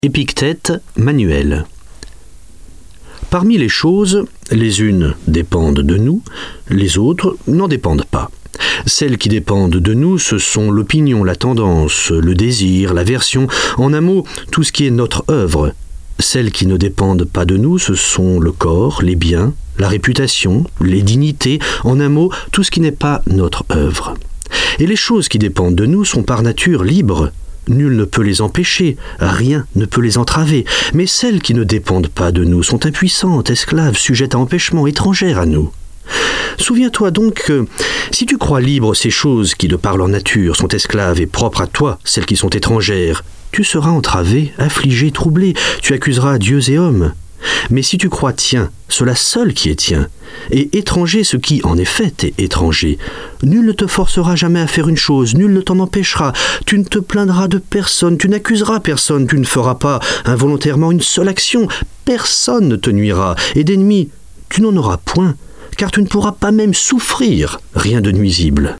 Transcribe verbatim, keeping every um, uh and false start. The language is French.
Épictète manuel. Parmi les choses, les unes dépendent de nous, les autres n'en dépendent pas. Celles qui dépendent de nous, ce sont l'opinion, la tendance, le désir, l'aversion, en un mot, tout ce qui est notre œuvre. Celles qui ne dépendent pas de nous, ce sont le corps, les biens, la réputation, les dignités, en un mot, tout ce qui n'est pas notre œuvre. Et les choses qui dépendent de nous sont par nature libres. Nul ne peut les empêcher, rien ne peut les entraver. Mais celles qui ne dépendent pas de nous sont impuissantes, esclaves, sujettes à empêchement, étrangères à nous. Souviens-toi donc que, si tu crois libres ces choses qui, de par leur nature, sont esclaves et propres à toi, celles qui sont étrangères, tu seras entravé, affligé, troublé, tu accuseras dieux et hommes. Mais si tu crois tien, cela seul qui est tien, et étranger ce qui, en effet, est étranger, nul ne te forcera jamais à faire une chose, nul ne t'en empêchera, tu ne te plaindras de personne, tu n'accuseras personne, tu ne feras pas involontairement une seule action, personne ne te nuira, et d'ennemis, tu n'en auras point, car tu ne pourras pas même souffrir rien de nuisible.